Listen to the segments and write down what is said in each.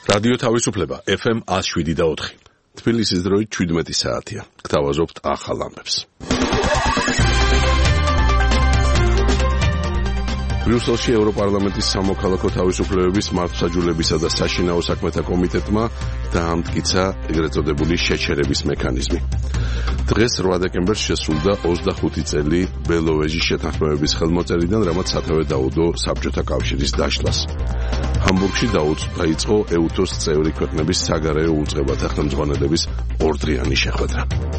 რადიო თავისუფლება FM 107.4. თბილისის დროით 17 საათია. გთავაზობთ ახალ ამბებს. ბრიუსელში ევროპარლამენტის სამოქალაქო თავისუფლებების მართლმსაჯულებისა და საშინაო საქმეთა კომიტეტმა დაამტკიცა ეგრეთ წოდებული შეჩერების მექანიზმი. დღეს 8 დეკემბერს შესრულდა 25 წელი ბელოვეჟის შეთანხმებების ხელმოწერიდან, რამაც სათავე დაუდო საბჭოთა კავშირის დაშლას. ჰამბურგში დაიწყო ეუთოს წევრი ქვეყნების საგარეო უწყებათა ხელმძღვანელების ორდრიანი შეხვედრა.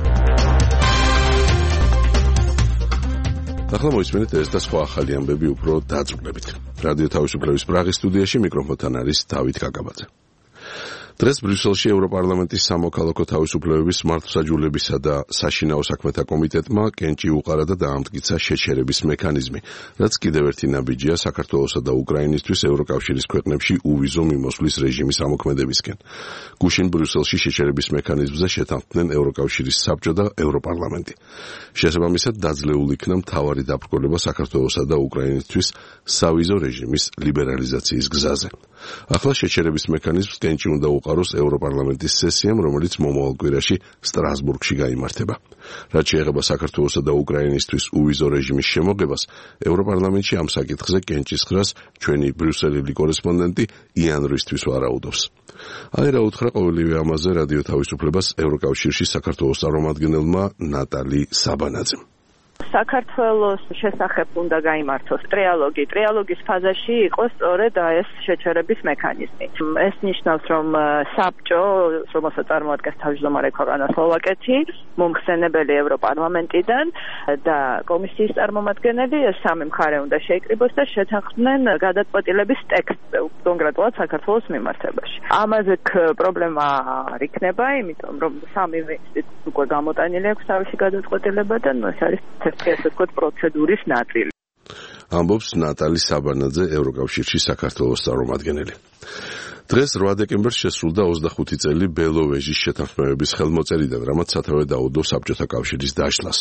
ახლა მოისმენთ ეს და სხვა ახალი ამბები უფრო დაძაბულებით. რადიო თავისუფლების პრაღის სტუდიაში მიკროფონთან არის დავით კაკაბაძე. დღეს ბრიუსელში ევროპარლამენტის სამოქალაქო თავისუფლებების მართლმსაჯულებისა და საშინაო საქმეთა კომიტეტმა კენჭი უყარა და დაამტკიცა შეჩერების მექანიზმი, რაც კიდევ ერთი ნაბიჯია საქართველოსა და უკრაინისთვის ევროკავშირის ქვეყნებში უვიზო მიმოსვლის რეჟიმის ამოქმედებისკენ. გუშინ ბრიუსელში შეჩერების მექანიზმზე შეთანხმდნენ ევროკავშირის საბჭო და ევროპარლამენტი. შესაბამისად დაძლეულ იქნა მთავარი დაბრკოლება საქართველოსა და უკრაინისთვის სავიზო რეჟიმის ლიბერალიზაციის გზაზე. ახლა შეჩერების მექანიზმს კენჭი უნდა უყაროს ევროპარლამენტის სესიამ, რომელიც მომავალ კვირაში სტრასბურგში გაიმართება. რაც შეეხება საქართველოსა და უკრაინისთვის უვიზო რეჟიმის შემოღებას, ევროპარლამენტში ამ საკითხზე კენჭის ხრას ჩვენი ბრიუსელელი კორესპონდენტი იან რისთვის ვარაუდობს. აი რა უთხრა ყოველივე ამაზე რადიო თავისუფლებას ევროკავშირში საქართველოს წარმომადგენელმა ნატალი საბანაძემ. საქართველოს შესახებ უნდა გაიმართოს ტრიალოგი. ტრიალოგის ფაზაში იყოს სწორედ ეს შეჩერების მექანიზმი. ეს ნიშნავს, რომ საბჭო, რომელსაც წარმოადგენს თავმჯდომარე ქვეყანა სლოვაკეთი, მომხსენებელი ევროპარლამენტიდან და კომისიის წარმომადგენელი, ეს სამი მხარე უნდა შეიკრიბოს და შეთანხმდნენ გადაწყვეტილების ტექსტზე, კონკრეტულად საქართველოს მიმართებაში. ამაზე პრობლემა არ იქნება, იმიტომ რომ სამი ინსტიტუტი უკვე გამოტანილი აქვს თავისი გადაწყვეტილება და ეს არის ესე ვთქვათ პროცედურის ნაწილი. ამბობს ნატალი საბანაძე, ევროკავშირში საქართველოს წარმომადგენელი. დღეს 8 დეკემბერს შესრულდა 25 წელი ბელოვეჟის შეთანხმებების ხელმოწერიდან, რამაც სათავე დაუდო საბჭოთა კავშირის დაშლას.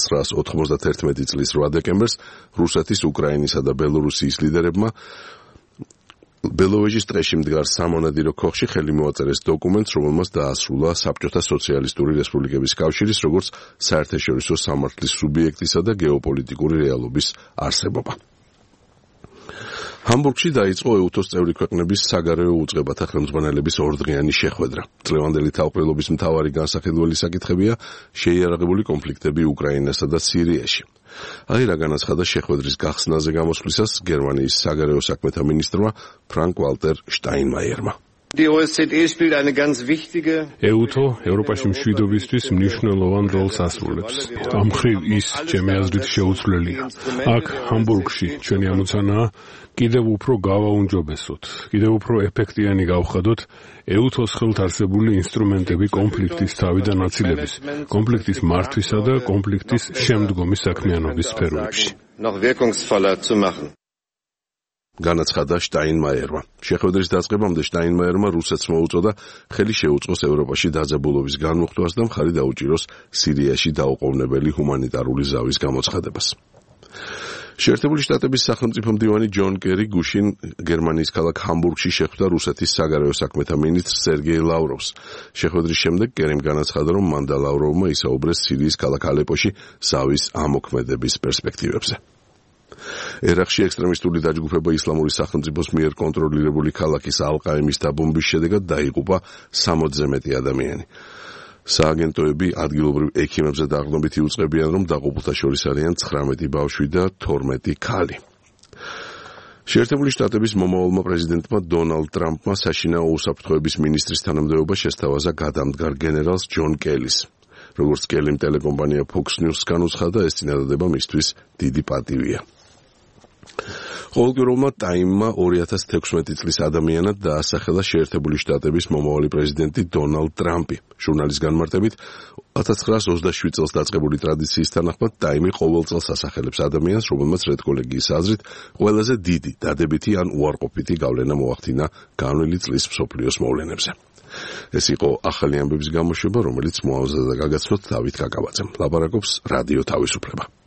1991 წლის 8 დეკემბერს რუსეთის, უკრაინისა და ბელორუსიის ლიდერებმა ბელოვეჟის ტყეში მდგარ სამონადირო ქოხში ხელი მოაწერეს დოკუმენტს, რომელმაც დაასრულა საბჭოთა სოციალისტური რესპუბლიკების კავშირის როგორც საერთაშორისო სამართლის სუბიექტისა და გეოპოლიტიკური რეალობის არსებობა. ჰამბურგში დაიწყო ეუთოს წევრი ქვეყნების საგარეო უწყებათა ხელმძღვანელების ორდღიანი შეხვედრა. წლევანდელი თავმჯდომარების მთავარი განსახედველი საკითხებია შეიარაღებული კონფლიქტები უკრაინასა და სირიაში. აი რა განაცხადა შეხვედრის გახსნაზე გამოსვლისას გერმანიის საგარეო საქმეთა მინისტრმა ფრანკ ვალტერ შტაინმაიერმა. ეუთო ევროპაში მშვიდობისთვის მნიშვნელოვან როლს ასრულებს. ამ მხრივ ის, ჩემი აზრით, შეუცვლელია. აქ ჰამბურგში ჩვენი ამოცანაა კიდევ უფრო გავაუმჯობესოთ, კიდევ უფრო ეფექტიანი გავხადოთ ეუთოს ხელთ არსებული ინსტრუმენტები კონფლიქტის თავიდან აცილების, კონფლიქტის მართვისა და კონფლიქტის შემდგომი საქმიანობის სფეროებში. განაცხადა შტაინმაიერმა. შეხვედრის დაწყებამდე შტაინმაიერმა რუსეთს მოუწოდა ხელი შეუწყოს ევროპაში დაძაბულობის განმუხტვას და მხარი დაუჭიროს სირიაში დაუყოვნებელი ჰუმანიტარული ზავის გამოცხადებას. შეერთებული შტატების სახელმწიფო მდივანი ჯონ კერი გუშინ გერმანიის ქალაქ ჰამბურგში შეხვდა რუსეთის საგარეო საქმეთა მინისტრ სერგეი ლავროვს. შეხვედრის შემდეგ კერიმ განაცხადა, რომ მან და ლავროვმა ისაუბრეს სირიის ქალაქ ალეპოში ზავის ამოქმედების პერსპექტივებზე. ერაყში ექსტრემისტული დაჯგუფება ისლამური სახელმწიფოს მიერ კონტროლირებული ქალაქის ალ-ყაიმის დაბომბვის შედეგად დაიღუპა 60-ზე მეტი ადამიანი. სააგენტოები ადგილობრივ ექიმებზე დაყრდნობით იუწყებიან, რომ დაღუპულთა შორის არიან 19 ბავშვი და 12 ქალი. შეერთებული შტატების მომავალმა პრეზიდენტმა დონალდ ტრამპმა საშინაო უსაფრთხოების მინისტრის თანამდებობა შესთავაზა გადამდგარ გენერალს ჯონ კელის. როგორც კელიმ ტელეკომპანია Fox News-ს განუცხადა, ეს წინადადება მისთვის დიდი პატივია. ყოველკვირეულმა ტაიმმა 2016 წლის ადამიანად დაასახელა შეერთებული შტატების მომავალი პრეზიდენტი დონალდ ტრამპი. ჟურნალის განმარტებით 1927 წელს დაწყებული ტრადიციის თანახმად ტაიმი ყოველ წელს ასახელებს ადამიანს, რომელმაც რედკოლეგიის აზრით ყველაზე დიდი, დადებითი ან უარყოფითი გავლენა მოახდინა განვლილი წლის მსოფლიოს მოვლენებზე. ეს იყო ახალი ამბების გამოშვება, რომელიც მოამზადა და გაგაცნოთ დავით კაკაბაძემ. ლაპარაკობს რადიო თავისუფლება.